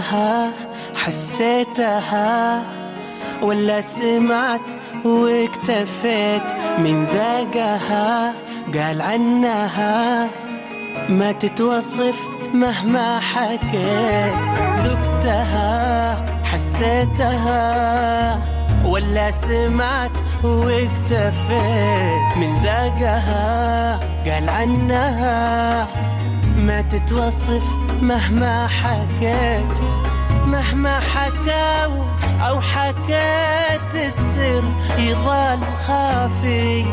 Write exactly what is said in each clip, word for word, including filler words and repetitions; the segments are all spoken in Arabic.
ذقتها حسيتها ولا سمعت واكتفيت من ذاقها؟ قال عنها ما تتوصف مهما حكيت. ذقتها حسيتها ولا سمعت واكتفيت من ذاقها؟ قال عنها ما تتوصف مهما حكيت. مهما حكاو أو حكيت السر يظل خافي،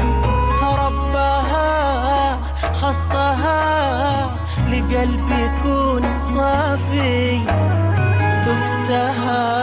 ربها خصها لقلب يكون صافي. ذقتها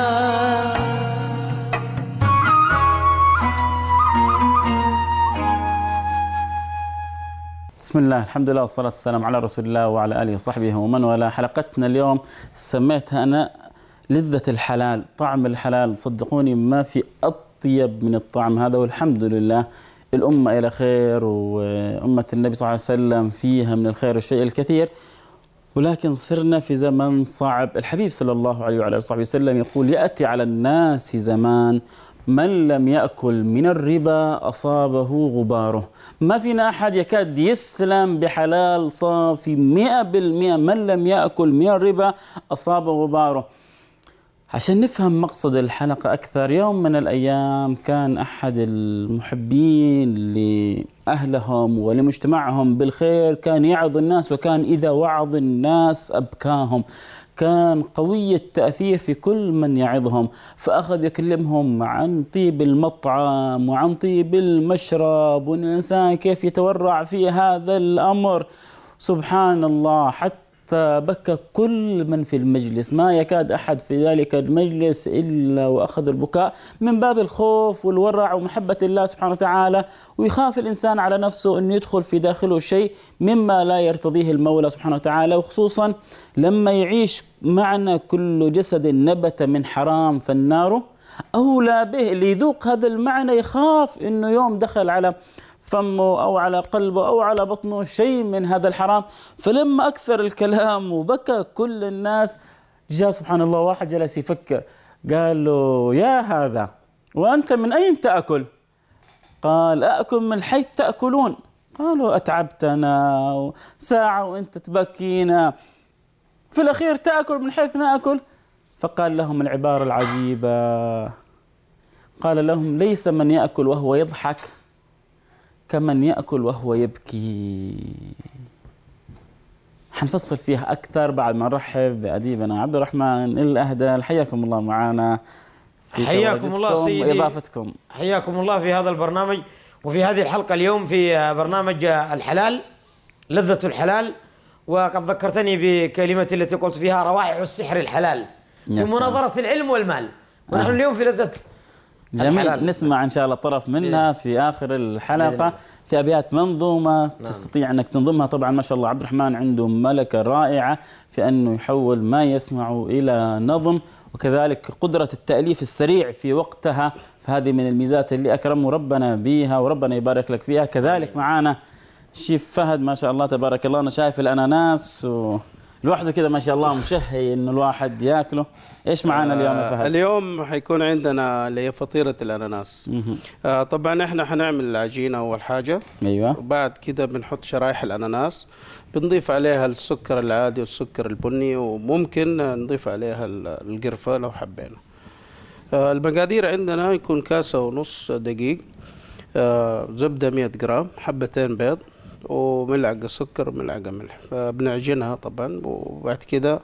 بسم الله، الحمد لله والصلاة والسلام على رسول الله وعلى آله وصحبه ومن والاه. حلقتنا اليوم سميتها أنا لذة الحلال، طعم الحلال. صدقوني ما في أطيب من الطعم هذا، والحمد لله الأمة إلى خير، وأمة النبي صلى الله عليه وسلم فيها من الخير والشيء الكثير، ولكن صرنا في زمن صعب. الحبيب صلى الله عليه وعلى آله وصحبه وسلم يقول: يأتي على الناس زمان من لم يأكل من الربا أصابه غباره. ما فينا أحد يكاد يسلم بحلال صافي مئة بالمئة، من لم يأكل من الربا أصابه غباره. عشان نفهم مقصد الحلقة أكثر، يوم من الأيام كان أحد المحبين لأهلهم ولمجتمعهم بالخير كان يعظ الناس، وكان إذا وعظ الناس أبكاهم، كان قوي التأثير في كل من يعظهم، فأخذ يكلمهم عن طيب المطعم وعن طيب المشرب، والإنسان كيف يتورع في هذا الأمر. سبحان الله، حتى بكى كل من في المجلس، ما يكاد أحد في ذلك المجلس إلا وأخذ البكاء من باب الخوف والورع ومحبة الله سبحانه وتعالى، ويخاف الإنسان على نفسه أن يدخل في داخله شيء مما لا يرتضيه المولى سبحانه وتعالى، وخصوصا لما يعيش معنا كل جسد نبت من حرام فالنار أولى به. اللي يذوق هذا المعنى يخاف أنه يوم دخل على فمه أو على قلبه أو على بطنه شيء من هذا الحرام. فلما أكثر الكلام وبكى كل الناس، جاء سبحان الله واحد جلس يفكر، قال له: يا هذا، وأنت من أين تأكل؟ قال: أأكل من حيث تأكلون. قالوا: أتعبتنا ساعة وأنت تبكينا، في الأخير تأكل من حيث نأكل. فقال لهم العبارة العجيبة، قال لهم: ليس من يأكل وهو يضحك كمن يأكل وهو يبكي. حنفصل فيها أكثر بعد ما نرحب بأديبنا عبد الرحمن الأهدل. حياكم الله معنا، حياكم الله سيدي وإضافتكم. حياكم الله في هذا البرنامج وفي هذه الحلقة اليوم في برنامج الحلال، لذة الحلال. وقد ذكرتني بكلمة التي قلت فيها: روائع السحر الحلال في مناظرة العلم والمال. ونحن آه. اليوم في لذة جميل الحلال. نسمع إن شاء الله طرف منها في آخر الحلقة في أبيات منظومة. نعم. تستطيع أنك تنظمها. طبعا ما شاء الله عبد الرحمن عنده ملكة رائعة في أنه يحول ما يسمع إلى نظم، وكذلك قدرة التأليف السريع في وقتها، فهذه من الميزات اللي أكرمه ربنا بيها وربنا يبارك لك فيها. كذلك معانا شيف فهد ما شاء الله تبارك الله، أنا شايف الأناناس و لوحده كده ما شاء الله مشهي انه الواحد ياكله. ايش معانا اليوم يا فهد؟ اليوم حيكون عندنا اللي هي فطيره الاناناس. آه طبعا احنا حنعمل العجينه اول حاجه، ايوه، وبعد كده بنحط شرايح الاناناس، بنضيف عليها السكر العادي والسكر البني، وممكن نضيف عليها القرفه لو حبينا. آه المقادير عندنا يكون كاسه ونص دقيق، آه زبده مئة جرام، حبتين بيض، وملعقة سكر وملعقة ملح. فبنعجنها طبعا، وبعد كده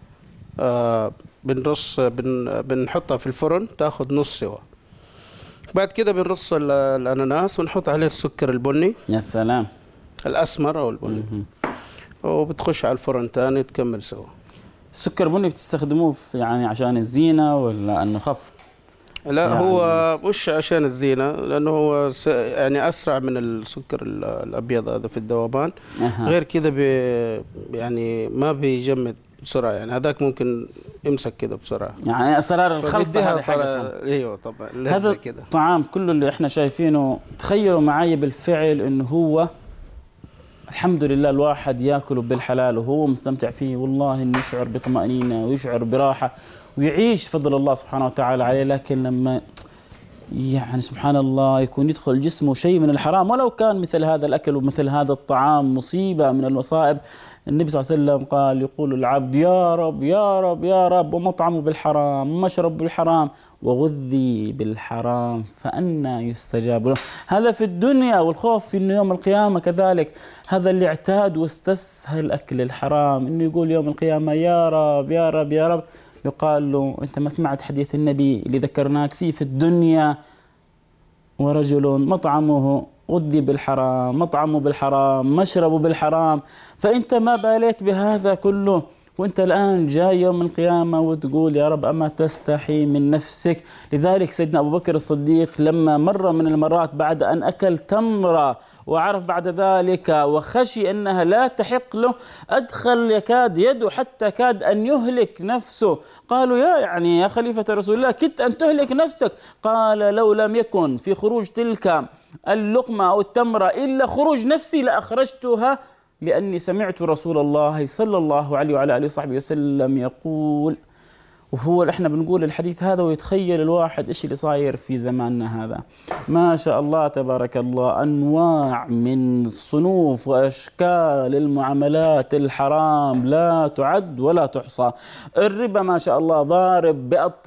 آه بنرص بن بنحطها في الفرن تاخذ نص سوا. بعد كده بنرص الأناناس ونحط عليه السكر البني، يا سلام، الأسمر أو البني، وبتخش على الفرن تاني تكمل سوا. السكر البني بتستخدموه يعني عشان الزينة ولا أنه خف؟ لا يعني هو مش عشان الزينة، لأنه هو يعني أسرع من السكر الأبيض هذا في الذوبان. أه. غير كذا يعني ما بيجمد بسرعة، يعني هذاك ممكن يمسك كده بسرعة. يعني أسرار الخلط هذه حاجة. ايوه طبعا هذا كده. الطعام كله اللي احنا شايفينه، تخيلوا معي بالفعل انه هو الحمد لله الواحد ياكل بالحلال وهو مستمتع فيه، والله انه يشعر بطمأنينة ويشعر براحة ويعيش فضل الله سبحانه وتعالى عليه. لكن لما يعني سبحان الله يكون يدخل جسمه شيء من الحرام، ولو كان مثل هذا الأكل ومثل هذا الطعام مصيبة من المصائب، النبي صلى الله عليه وسلم قال: يقول العبد يا رب يا رب يا رب، ومطعمه بالحرام، مشرب بالحرام، وغذي بالحرام، فأنى يستجاب له. هذا في الدنيا، والخوف في إنه يوم القيامة كذلك. هذا اللي اعتاد واستسهل أكل الحرام، إنه يقول يوم القيامة يا رب يا رب يا رب، يقال له: أنت ما سمعت حديث النبي اللي ذكرناك فيه في الدنيا؟ ورجل مطعمه غذي بالحرام، مطعمه بالحرام، مشربه بالحرام. فأنت ما باليت بهذا كله، وأنت الآن جاي يوم القيامة وتقول يا رب أما تستحي من نفسك؟ لذلك سيدنا أبو بكر الصديق لما مر من المرات بعد أن أكل تمرة وعرف بعد ذلك وخشي أنها لا تحق له، أدخل يكاد يده حتى كاد أن يهلك نفسه. قالوا: يا يعني يا خليفة رسول الله كدت أن تهلك نفسك. قال: لو لم يكن في خروج تلك اللقمة أو التمرة إلا خروج نفسي لأخرجتها، لأني سمعت رسول الله صلى الله عليه وعلى آله وصحبه وسلم يقول. وهو احنا بنقول الحديث هذا ويتخيل الواحد ايش اللي صاير في زماننا هذا. ما شاء الله تبارك الله، انواع من صنوف واشكال المعاملات الحرام لا تعد ولا تحصى. الربا ما شاء الله ضارب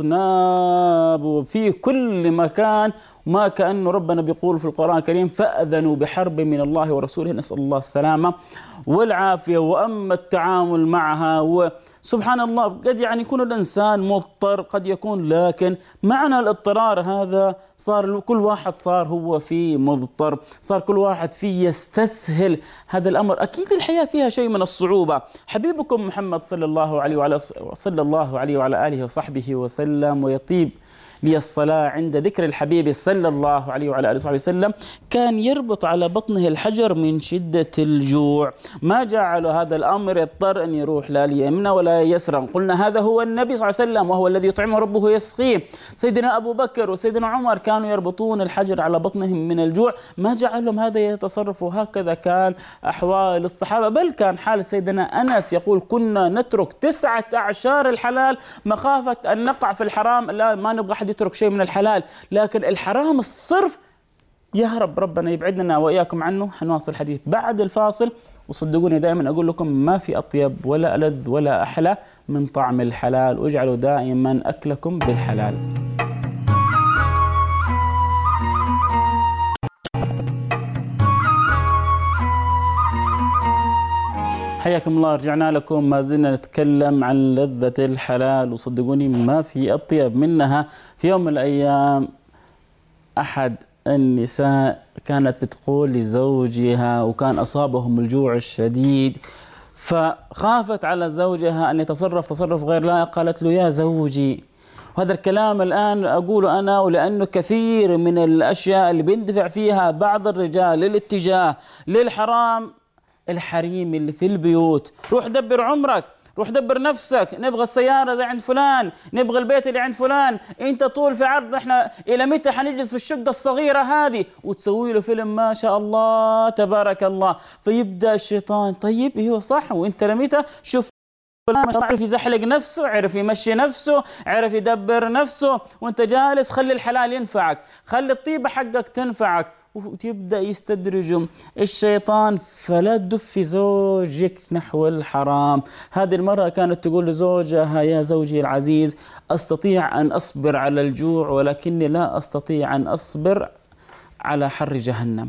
باطناب في كل مكان، ما كأنه ربنا بيقول في القرآن الكريم: فأذنوا بحرب من الله ورسوله. نسأل الله السلامة والعافية. وأما التعامل معها و سبحان الله، قد يعني يكون الإنسان مضطر، قد يكون، لكن معنى الاضطرار هذا صار كل واحد صار هو فيه مضطر، صار كل واحد فيه يستسهل هذا الأمر. أكيد الحياة فيها شيء من الصعوبة. حبيبكم محمد صلى الله عليه وعلى صلى الله عليه وعلى آله وصحبه وسلم، ويطيب لي الصلاة عند ذكر الحبيب صلى الله عليه وعلى آله وصحبه وسلم، كان يربط على بطنه الحجر من شدة الجوع. ما جعل هذا الأمر يضطر أن يروح لا ليمنى ولا يسرى. قلنا هذا هو النبي صلى الله عليه وسلم، وهو الذي يطعمه ربه يسقيه. سيدنا أبو بكر وسيدنا عمر كانوا يربطون الحجر على بطنهم من الجوع، ما جعلهم هذا يتصرفوا. هكذا كان أحوال الصحابة، بل كان حال سيدنا أنس يقول: كنا نترك تسعة أعشار الحلال مخافة أن نقع في الحرام. لا، ما نبغى أحد يترك شيء من الحلال، لكن الحرام الصرف يا رب ربنا يبعدنا وإياكم عنه. حنواصل الحديث بعد الفاصل، وصدقوني دائما أقول لكم ما في أطيب ولا ألذ ولا أحلى من طعم الحلال، واجعلوا دائما أكلكم بالحلال. حياكم الله، رجعنا لكم. ما زلنا نتكلم عن لذة الحلال، وصدقوني ما في أطيب منها. في يوم من الأيام أحد النساء كانت بتقول لزوجها، وكان أصابهم الجوع الشديد، فخافت على زوجها أن يتصرف تصرف غير لائق. قالت له: يا زوجي، وهذا الكلام الآن أقوله أنا، ولأنه كثير من الأشياء اللي بيندفع فيها بعض الرجال للاتجاه للحرام الحريم اللي في البيوت. روح دبر عمرك، روح دبر نفسك، نبغى السيارة زي عند فلان، نبغى البيت اللي عند فلان، انت طول في عرض، احنا الى متى حنجلس في الشقة الصغيرة هذه؟ وتسوي له فيلم ما شاء الله تبارك الله. فيبدأ الشيطان: طيب ايوه صح، وانت لمتى؟ شوف عرف يزحلق نفسه، عرف يمشي نفسه، عرف يدبر نفسه، وانت جالس خلي الحلال ينفعك، خلي الطيبة حقك تنفعك. وتبدأ يستدرج الشيطان. فلا تدفي زوجك نحو الحرام. هذه المرأة كانت تقول لزوجها: يا زوجي العزيز، أستطيع أن أصبر على الجوع، ولكني لا أستطيع أن أصبر على حر جهنم.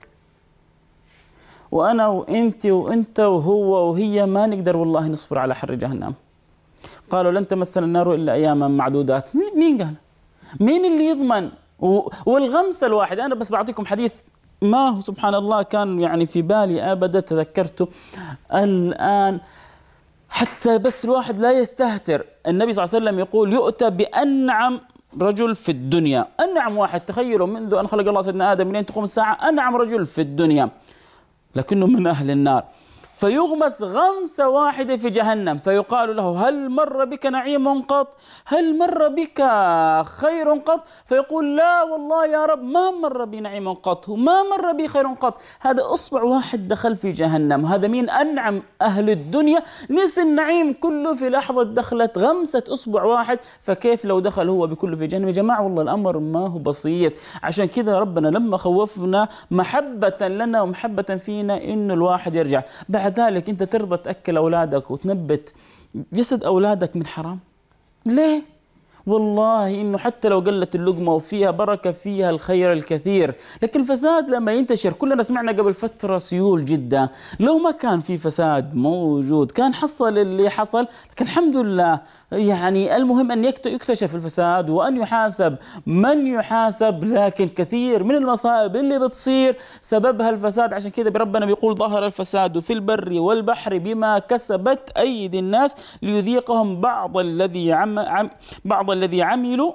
وأنا وإنت وإنت وهو وهي ما نقدر والله نصبر على حر جهنم. قالوا: لن تمسنا النار إلا أياما معدودات. مين قال؟ مين اللي يضمن؟ والغمسة الواحد، أنا بس بعطيكم حديث ما هو سبحان الله كان يعني في بالي أبدا، تذكرته الآن حتى بس الواحد لا يستهتر. النبي صلى الله عليه وسلم يقول: يؤتى بأنعم رجل في الدنيا. أنعم واحد، تخيلوا منذ أن خلق الله سيدنا آدم من أن تقوم الساعة، أنعم رجل في الدنيا، لكنه من أهل النار. فيغمس غمسة واحدة في جهنم، فيقال له هل مر بك نعيم قط؟ هل مر بك خير قط؟ فيقول لا والله يا رب ما مر بي نعيم قط وما مر بي خير قط. هذا أصبع واحد دخل في جهنم. هذا مين؟ أنعم أهل الدنيا، نسي النعيم كله في لحظة دخلت غمسة أصبع واحد، فكيف لو دخل هو بكله في جهنم؟ يا جماعة والله الأمر ما هو بسيط. عشان كذا ربنا لما خوفنا محبة لنا ومحبة فينا إنه الواحد يرجع. بعد ذلك أنت ترضى تأكل أولادك وتنبت جسد أولادك من حرام؟ ليه؟ والله إنه حتى لو قلت اللقمة وفيها بركة فيها الخير الكثير، لكن الفساد لما ينتشر، كلنا سمعنا قبل فترة سيول جدة، لو ما كان في فساد موجود كان حصل اللي حصل، لكن الحمد لله يعني المهم أن يكتشف الفساد وأن يحاسب من يحاسب، لكن كثير من المصائب اللي بتصير سببها الفساد. عشان كذا ربنا بيقول ظهر الفساد في البر والبحر بما كسبت أيدي الناس ليذيقهم بعض الذي عم عم بعض الذي عملوا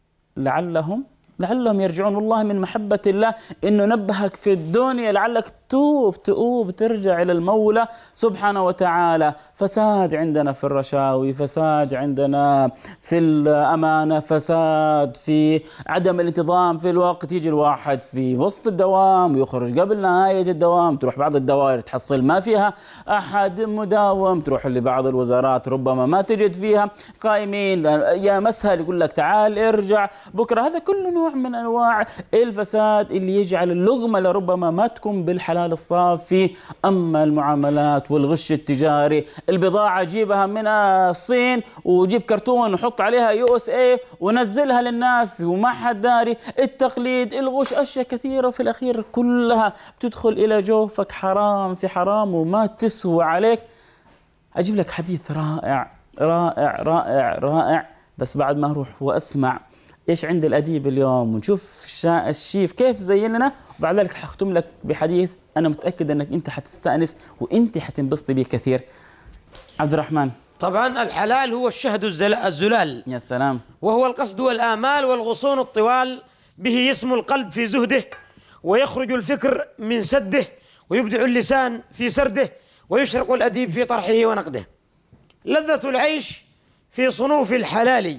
لعلهم لعلهم يرجعون. والله من محبة الله إنه نبهك في الدنيا لعلك توب تؤوب ترجع إلى المولى سبحانه وتعالى. فساد عندنا في الرشاوي، فساد عندنا في الأمانة، فساد في عدم الانتظام في الوقت. يجي الواحد في وسط الدوام ويخرج قبل نهاية الدوام، تروح بعض الدوائر تحصل ما فيها أحد مداوم، تروح لبعض الوزارات ربما ما تجد فيها قائمين، يا مسهل يقول لك تعال ارجع بكرة. هذا كله نوع من أنواع الفساد اللي يجعل اللقمة لربما ما تكون بالحلال الصافي. أما المعاملات والغش التجاري، البضاعة جيبها من الصين وجيب كرتون وحط عليها يو اس اي ونزلها للناس وما حد داري، التقليد، الغش، أشياء كثيرة، وفي الأخير كلها بتدخل إلى جوفك حرام في حرام وما تسوى عليك. أجيب لك حديث رائع رائع رائع رائع، بس بعد ما أروح وأسمع إيش عند الأديب اليوم ونشوف الشيف كيف زيننا، وبعد ذلك حختم لك بحديث أنا متأكد أنك أنت حتستأنس وأنت حتنبسطي به كثير. عبد الرحمن. طبعا الحلال هو الشهد الزلال. يا سلام. وهو القصد والآمال والغصون الطوال، به يسمو القلب في زهده، ويخرج الفكر من سده، ويبدع اللسان في سرده، ويشرق الأديب في طرحه ونقده. لذة العيش في صنوف الحلال،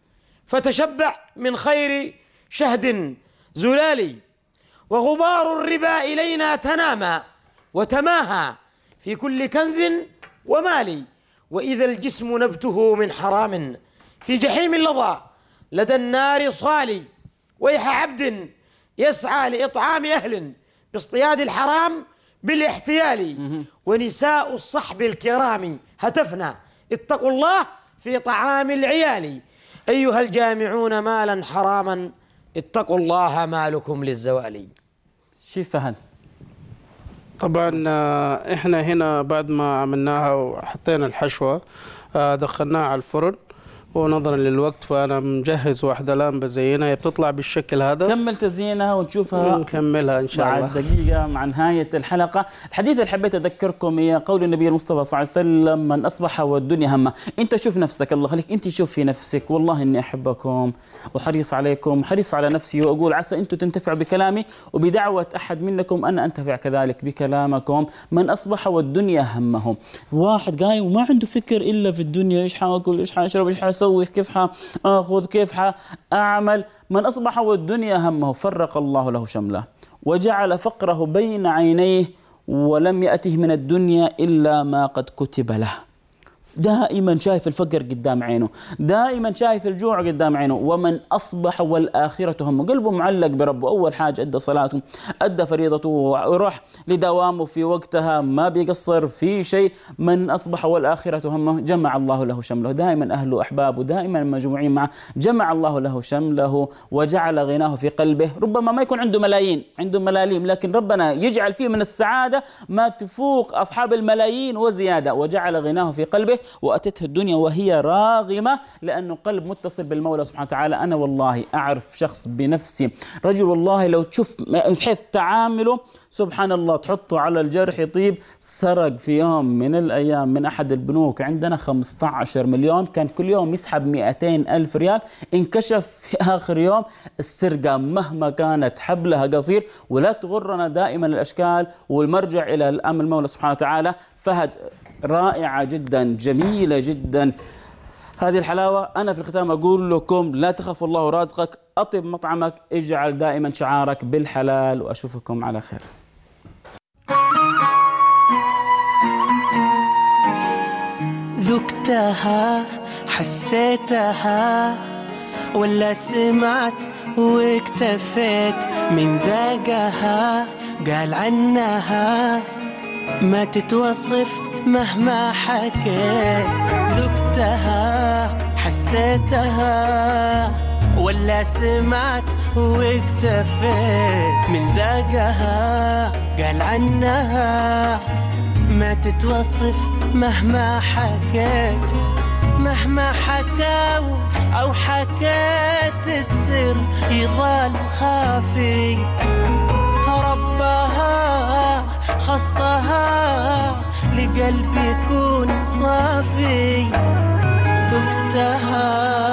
فتشبع من خير شهد زلالي. وغبار الربا إلينا تنامى وتماهى في كل كنز ومال. وإذا الجسم نبته من حرام في جحيم اللظى لدى النار صالي. ويح عبد يسعى لإطعام أهل باصطياد الحرام بالاحتيال. ونساء الصحب الكرام هتفنا اتقوا الله في طعام العيال. أيها الجامعون مالا حراما اتقوا الله مالكم للزوال. شيف فهد. طبعا احنا هنا بعد ما عملناها وحطينا الحشوة دخلناها على الفرن، ونظرا للوقت فأنا مجهز واحدة الآن بزينها، هي بتطلع بالشكل هذا. كمل تزيينها ونشوفها نكملها إن شاء الله بعد دقيقة مع نهاية الحلقة. الحديث اللي حبيت أذكركم هي قول النبي المصطفى صلى الله عليه وسلم من أصبح والدنيا همه. أنت شوف نفسك، الله خليك أنت شوف في نفسك. والله إني أحبكم وحريص عليكم، حريص على نفسي، وأقول عسى أنتم تنتفعوا بكلامي، وبدعوة أحد منكم أنا أنتفع كذلك بكلامكم. من أصبح والدنيا همه، واحد قايم وما عنده فكر إلا في الدنيا، إيش حاكل، إيش حاشرب، إيش حاسوي، كيف حاخذ، كيف حاعمل. من أصبح والدنيا همه فرق الله له شمله وجعل فقره بين عينيه ولم يأته من الدنيا إلا ما قد كتب له. دائما شايف الفقر قدام عينه، دائما شايف الجوع قدام عينه. ومن أصبح والآخرة همه، قلبه معلق بربه، أول حاجة أدى صلاته، أدى فريضته، وراح لدوامه في وقتها، ما بيقصر في شيء. من أصبح والآخرة همه جمع الله له شمله. دائما أهله أحبابه دائما مجموعين معه، جمع الله له شمله وجعل غناه في قلبه. ربما ما يكون عنده ملايين، عنده ملاليم، لكن ربنا يجعل فيه من السعادة ما تفوق أصحاب الملايين وزيادة. وجعل غناه في قلبه به، وأتته الدنيا وهي راغمة، لأنه قلب متصل بالمولى سبحانه وتعالى. أنا والله أعرف شخص بنفسي، رجل والله لو تشوف بحيث تعامله سبحان الله تحطه على الجرح يطيب، سرق في يوم من الأيام من أحد البنوك عندنا خمسة عشر مليون، كان كل يوم يسحب مئتين ألف ريال، انكشف في آخر يوم السرقة مهما كانت حبلها قصير. ولا تغرنا دائما الأشكال، والمرجع إلى الأمر المولى سبحانه وتعالى. فهد رائعة جدا، جميلة جدا هذه الحلاوة. أنا في الختام أقول لكم لا تخف الله رازقك، أطب مطعمك، اجعل دائما شعارك بالحلال، وأشوفكم على خير. ذقتها حسيتها ولا سمعت واكتفيت؟ من ذاقها قال عنها ما تتوصف مهما حكيت. ذقتها حسيتها ولا سمعت واكتفيت؟ من ذاقها قال عنها ما تتوصف مهما حكيت. مهما حكاو أو حكيت السر يظل خافي، ربها خصها لقلب يكون صافي. ذقتها